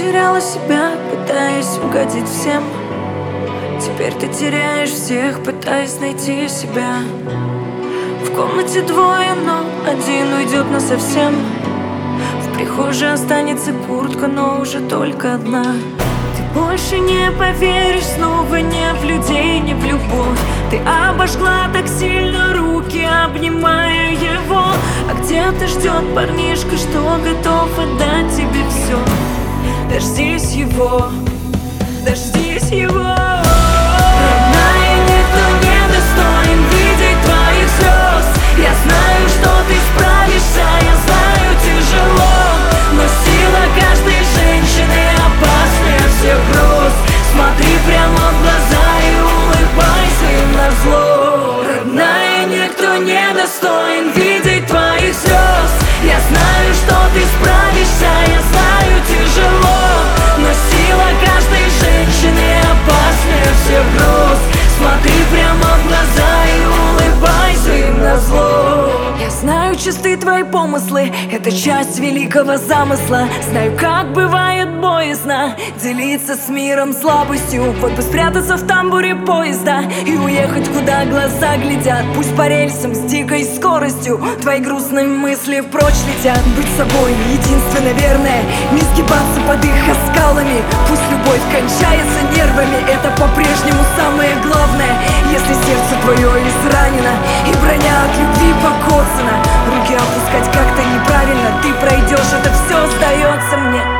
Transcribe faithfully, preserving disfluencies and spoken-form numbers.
потеряла себя, пытаясь угодить всем. Теперь ты теряешь всех, пытаясь найти себя. В комнате двое, но один уйдет насовсем. В прихожей останется куртка, но уже только одна. Ты больше не поверишь снова ни в людей, ни в любовь. Ты обожгла так сильно руки, обнимая его. А где-то ждет парнишка, что готов отдать тебе все. Дождись его, дождись его. Родная, никто не достоин видеть твоих слез. Я знаю, что ты справишься, я знаю, тяжело. Но сила каждой женщины опаснее всех гроз. Смотри прямо в глаза и улыбайся им назло. Родная, никто не достоин видеть твоих слез. Я знаю, что ты справишься, я знаю, тяжело. Но сила каждой женщины опаснее всех гроз. Смотри прямо в глаза и улыбайся им назло. Я знаю чисты твои помыслы, это часть великого замысла. Знаю, как бывает боязно делиться с миром слабостью. Вот бы спрятаться в тамбуре поезда и уехать, куда глаза глядят. Пусть по рельсам с дикой скоростью твои грустные мысли прочь летят. Быть собой единственно верное, не сгибаться под их оскалами. Пусть любовь кончается нервами, это по-прежнему самое главное. Если сердце твое изранено и броня от любви покоцана, руки опускать как-то неправильно. Ты пройдешь, это все сдается мне.